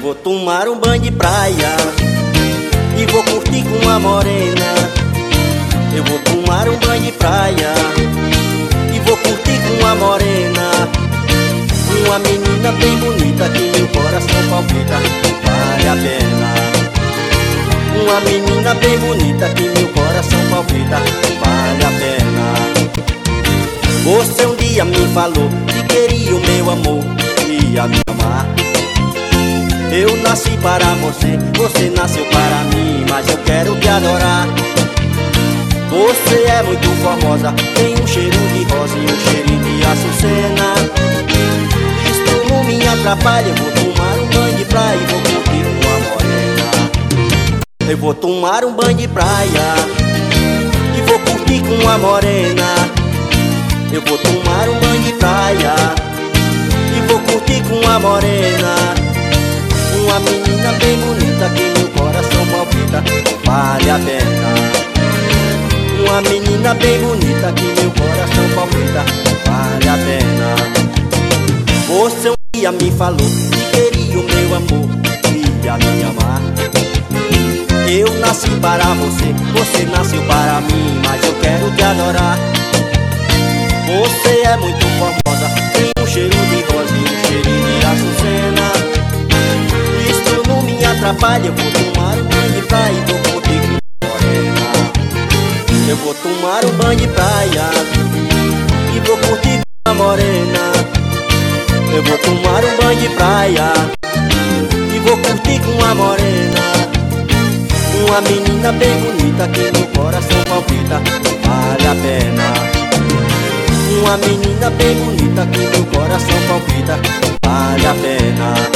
vou tomar um banho de praia e vou curtir com a morena. Eu vou tomar um banho de praia e vou curtir com a morena. Uma menina bem bonita que meu coração palpita, vale a pena. Uma menina bem bonita que meu coração palpita, vale a pena. Você um dia me falou que queria o meu amor, ia me amar. Eu nasci para você, você nasceu para mim, mas eu quero te adorar. Você é muito formosa, tem um cheiro de rosa e um cheirinho de açucena. Isto não me atrapalha, eu vou tomar um banho de praia e vou curtir com a morena. Eu vou tomar um banho de praia e vou curtir com a morena. Eu vou tomar um banho de praia e vou curtir com a morena. Uma menina bem bonita que meu coração palpita, vale a pena. Uma menina bem bonita que meu coração palpita, vale a pena. Você um dia me falou que queria o meu amor, ia me amar. Eu nasci para você, você nasceu para mim, mas eu quero te adorar. Você é muito formosa, tem um cheiro de rosa e um cheirinho de açucena. Isto não me atrapalha, eu vou tomar um banho de praia e vou curtir com a morena. Eu vou tomar um banho de praia e vou curtir com a morena. Eu vou tomar um banho de praia e vou curtir com a morena. Uma menina bem bonita que meu coração palpita, vale a pena. Uma menina bem bonita que meu coração palpita, vale a pena.